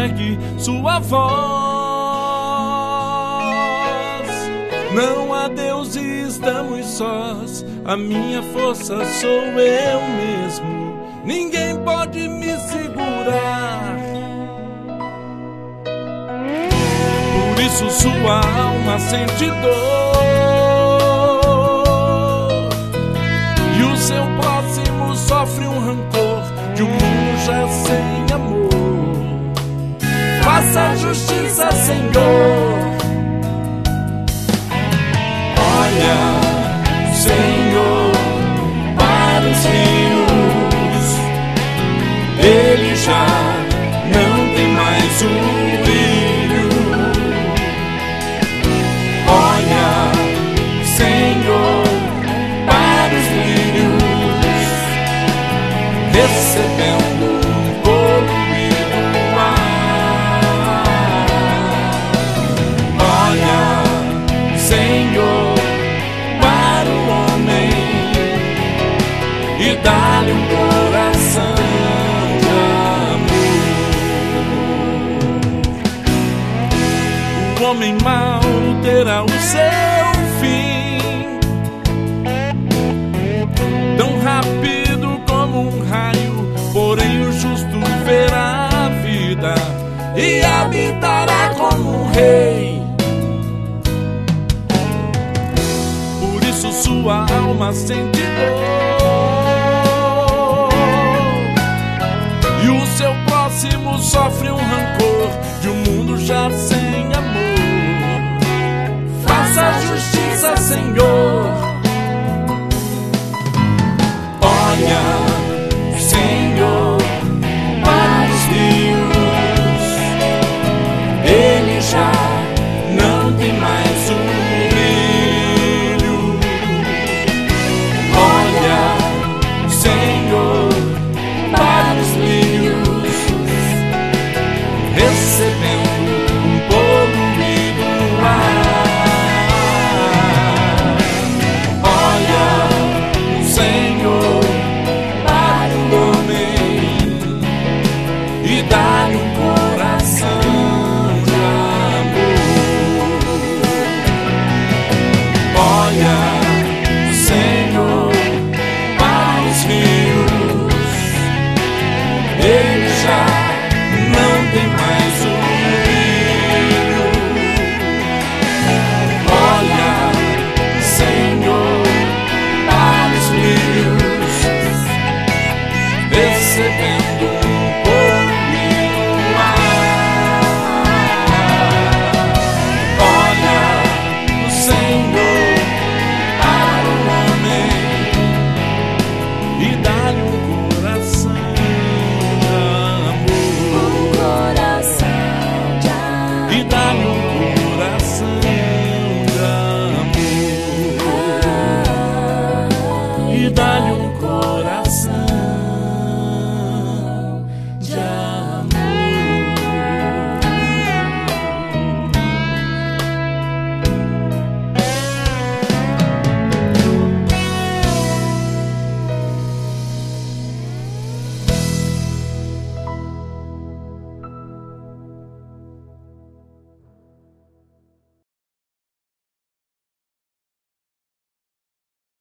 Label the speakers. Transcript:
Speaker 1: ergue sua voz. Não há Deus e estamos sós, a minha força sou eu mesmo, ninguém pode me segurar. Por isso sua alma sente dor, e o seu próximo sofre um rancor de um mundo já sem amor. Faça justiça, Senhor. Olha, Senhor, para os rios, ele já não tem mais um brilho. Olha, Senhor, para os lírios, recebendo um poluído ar. Olha, Senhor, para o homem e dá-lhe um coração de amor. O homem mau terá o seu fim, tão rápido como um raio, porém o justo verá a vida e habitará como um rei. Por isso sua alma sente dor, e o seu próximo sofre um rancor de um mundo já sem amor. Faça justiça, Senhor. Olha, Senhor, para os rios, ele já não tem mais um brilho. Olha, Senhor, para os lírios, recebendo um poluído ar. Olha, Senhor, para o homem e dá-lhe um